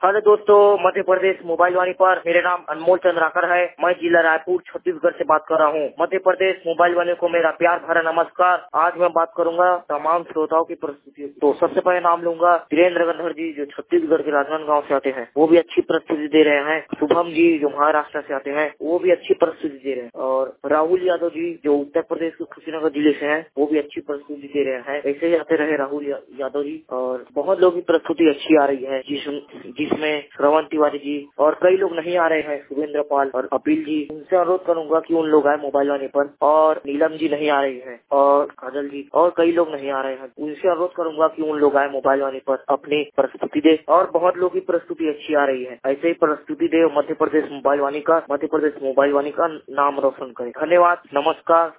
Hello दोस्तों, Madhya Pradesh mobile वाणी पर मेरा नाम अनमोल चंद्राकर है। मैं जिला रायपुर छत्तीसगढ़ से बात कर रहा हूँ। मध्य प्रदेश मोबाइल वाणी को मेरा प्यार भरा नमस्कार। आज मैं बात करूंगा तमाम श्रोताओं की प्रस्तुति। तो सबसे पहले नाम लूंगा वीरेंद्र गंधर जी, जो छत्तीसगढ़ के राजनांदगांव से आते हैं, वो भी अच्छी प्रस्तुति दे रहे हैं। शुभम जी, जो महाराष्ट्र से आते हैं, वो भी अच्छी प्रस्तुति दे रहे हैं। और राहुल यादव जी, जो उत्तर प्रदेश के कुशीनगर जिले से हैं, वो भी अच्छी प्रस्तुति दे रहे हैं। ऐसे ही आते रहे राहुल यादव जी। और बहुत लोगों की प्रस्तुति अच्छी आ रही है, जिसमें श्रवण तिवारी जी और कई लोग नहीं आ रहे हैं, सुरेंद्र पाल और अपिल जी। उनसे अनुरोध करूंगा कि उन लोग आए मोबाइल वाणी पर। और नीलम जी नहीं आ रही है, और काजल जी और कई लोग नहीं आ रहे हैं। उनसे अनुरोध करूंगा कि उन लोग आए मोबाइल वाणी पर, अपनी प्रस्तुति दे। और बहुत लोग की प्रस्तुति अच्छी आ रही है, ऐसे ही प्रस्तुति दे। मध्य प्रदेश मोबाइल वाणी का नाम रोशन करे। धन्यवाद, नमस्कार।